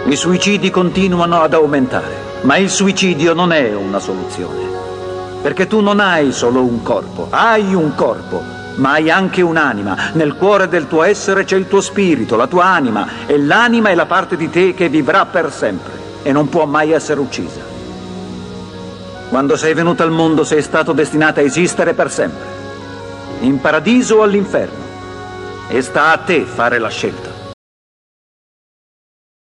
I suicidi continuano ad aumentare, ma il suicidio non è una soluzione. Perché tu non hai solo un corpo, hai un corpo, ma hai anche un'anima. Nel cuore del tuo essere c'è il tuo spirito, la tua anima, e l'anima è la parte di te che vivrà per sempre e non può mai essere uccisa. Quando sei venuta al mondo sei stato destinato a esistere per sempre, in paradiso o all'inferno, e sta a te fare la scelta.